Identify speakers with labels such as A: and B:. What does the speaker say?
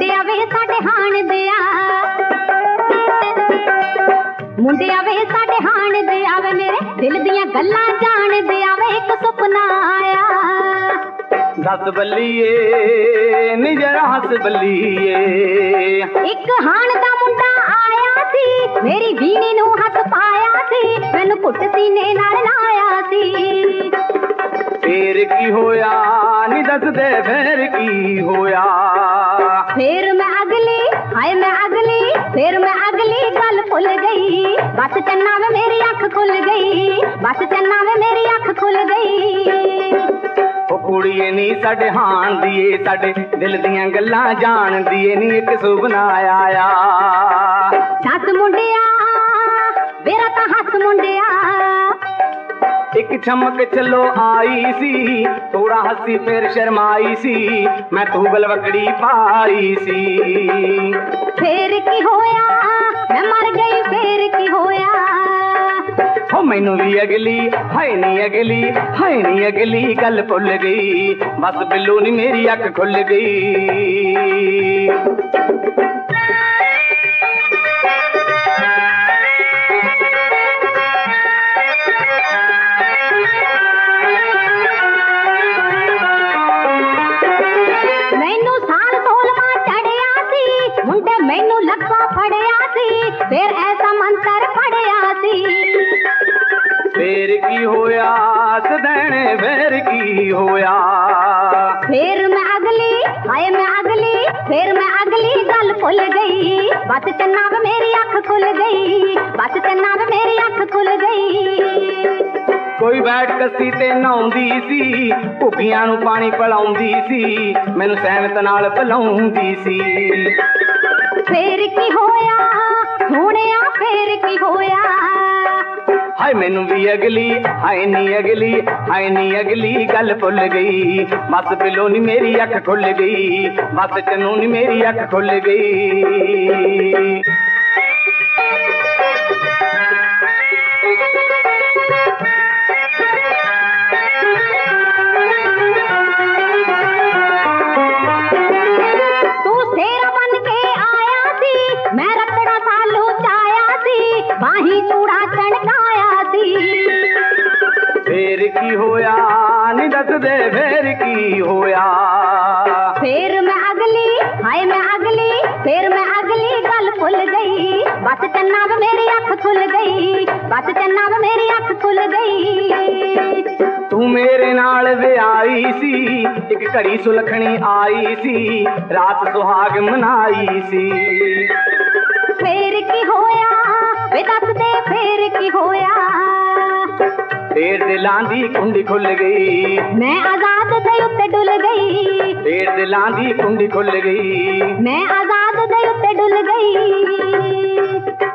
A: ਮੁੰਡਿਆ ਵੇ ਸਾਡੇ ਹਾਣ ਦਿਆ, ਮੁੰਡਿਆ ਵੇ ਸਾਡੇ ਹਾਣ ਦਿਆ ਵੇ ਮੇਰੇ ਦਿਲ ਦੀਆਂ ਗੱਲਾਂ ਜਾਣ ਦਿਆ ਵੇ ਇੱਕ ਸੁਪਨਾ ਆਇਆ।
B: दस बल्लीए नी जरा हस बल्लीए,
A: एक हाण दा मुंडा आया सी मेरी बीनी नू हथ पाया सी, मैनू घुट सीने नाल लाया सी।
B: फिर की होया नी दस दे फिर की होया,
A: फिर मैं अगली हाय मैं अगली फिर मैं अगली गल भुल गई, बस चन्ना में मेरी अख खुल गई, बस चन्ना में मेरी अख खुल गई।
B: कुड़िए नी साडे हाण दिए साडे दिल दियां गल्लां जान दिए नी एक सुपना आया।
A: दस मुंडिया मेरा तां हस मुंडिया,
B: एक चमक चलो आई सी थोड़ा हंसी फिर शर्माई सी, मैं तू गलवकड़ी पाई सी।
A: फिर की होया मैं मर गई फिर की होया,
B: हो मैनू भी अगली हाय नी अगली गल भुल गई, बस बिल्लू नी मेरी अख खुल गई।
A: मैनू साल 16वां चढ़िया सी, मुंडे मैनू लक्का फड़िया सी, फिर ऐसा मंत्र पढ़िया सी।
B: फिर की होया सदैने फिर की होया,
A: फिर मैं अगली हाय मैं अगली फिर मैं अगली गल भुल गई, बस चन्ना में मेरी अख खुल गई, बस चन्ना में मेरी अख खुल गई।
B: कोई बैठ कसी ते नहाउंदी सी, भुखियां नू पानी पिलाउंदी सी, मैनू सैनत नाल पिलाउंदी सी।
A: फिर की होया सोहणिया फिर की होया,
B: हाय मैनू भी अगली हाय नी अगली गल भुल गई, बस बिल्लो नी मेरी अख खुल गई, बस चन्नू नी मेरी अख खुल गई।
A: तू शेरा बन के आया सी, मैं रतड़ा सालू चाया सी, बाही चूड़ा चढ़काया सी।
B: फिर की होया नी दस दे फिर की होया,
A: फिर मैं अगली हाय मैं अगली फिर मैं अगली गल भुल गई, बस चन्ना में मेरी अख खुल गई, बस चन्ना में मेरी अख खुल गई।
B: तू मेरे नाल विआई सी एक घड़ी सुलखनी आई सी, रात सुहाग मनाई सी।
A: फिर की होया वे दस दे फिर की होया,
B: तेरे दिलां दी कुंडी खुल गई,
A: मैं आजाद दे उत्ते डुल गई,
B: तेरे दिलां दी कुंडी खुल गई,
A: मैं आजाद दे उत्ते डुल गई।